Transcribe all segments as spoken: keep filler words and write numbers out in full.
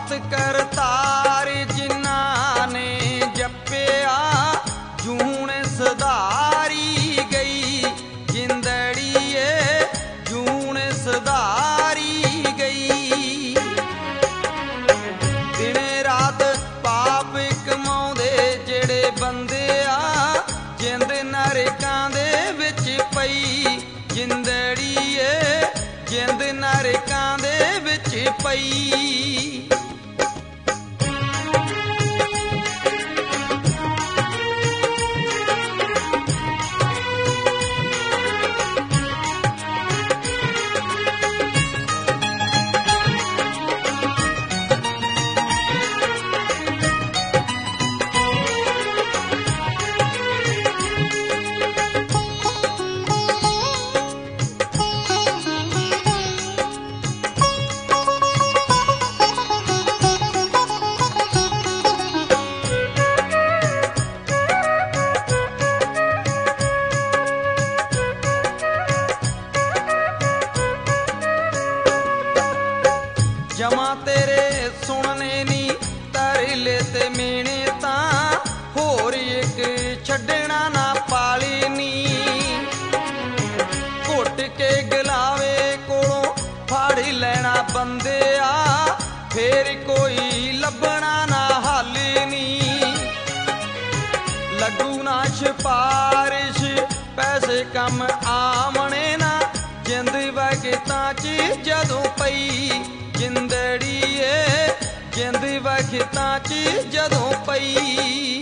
दात करतार जिन्हां ने जप्या जून सधारी गई जिंदड़ीए जून सधारी गई। दिन रात पाप कमाउंदे जेड़े बंदे आ जिंद नरकां दे विच पई जिंदड़ीए जिंद नरकां दे विच पई। जमा तेरे सुनने नी तरले ते मीने तां होर एक छड्डना ना पाली नी। घुट के गलावे कोलों फाड़ लेना बंदे आ फिर कोई लभना ना हाली नी। लगू ना सिफारिश पैसे कम आमने ना जिंद वगतां च जदों पई जिंदड़ीए जिंद वगतां च जदों पई।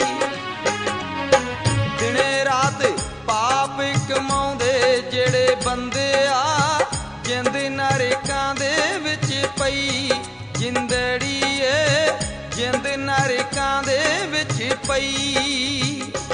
दिन रात पाप कमाउंदे जेड़े बंदे आ जिंद नरकां दे विच पई जिंदड़ीए जिंद नरकां दे विच पई।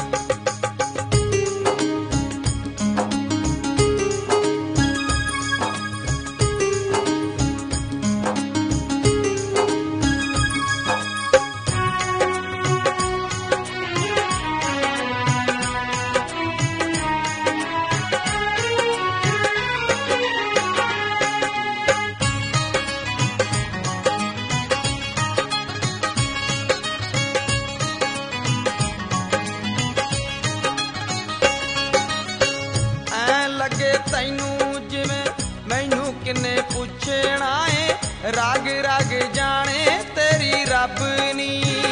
तैनू जिवें मैनू किन्ने पुछना है रग रग जाने तेरी रब नी।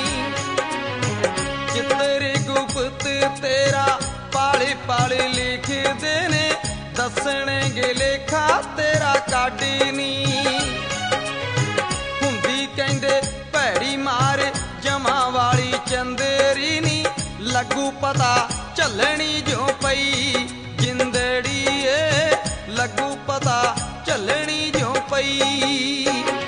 चित्र गुप्त तेरा पाले पाले लिखदे ने दसने गे लेखा तेरा काडनी। हुंदी कहंदे भैड़ी मार जमा वाली चंदेरी नी लगू पता झलनी जो पई जिंदड़ीए लगू पता झलनी जो पई।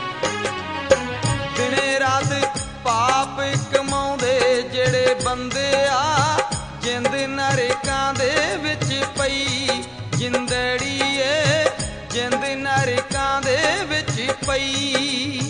दिन रात पाप कमाउंदे जेड़े बंदे आ जिंद नरकां दे विच पई जिंदड़ीए जिंद नरकां दे विच पई।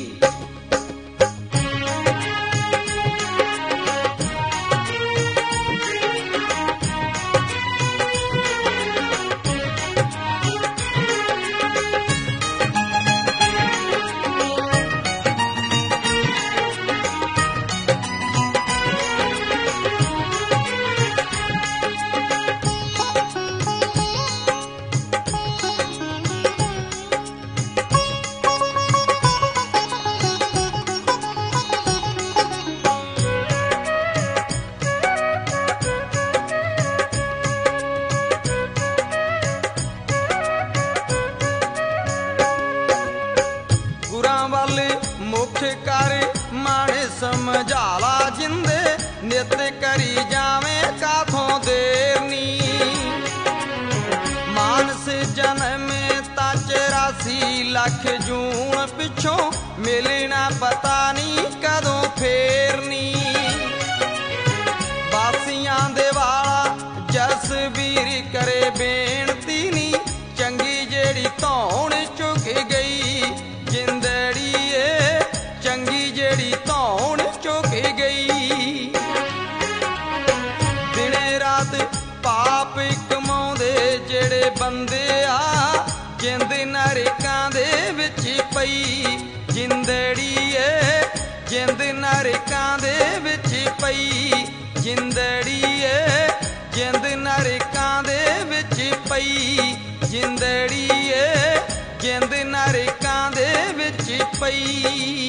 मुख कर माने समझाला जिंदे नित करी जावे काथों देरनी। मानस जन्म ता चौरासी लख जून पिछों मिलना पता नहीं कदों फेरनी। बासियां दे वाला जसबीर करे बेनती नी चंगी जेड़ी धौन चुक गई जिंदड़ीए चंगी जेड़ी धौन चुक गई। दिन रात पाप कमाउंदे जेड़े बंदे आ जिंद नरकां दे विच पई जिंदड़ीए ਜਿੰਦੜੀਏ ਜਿੰਦ ਨਰਕਾਂ ਦੇ ਵਿੱਚ ਪਈ, ਜਿੰਦੜੀਏ ਜਿੰਦ ਨਰਕਾਂ ਦੇ ਵਿੱਚ ਪਈ।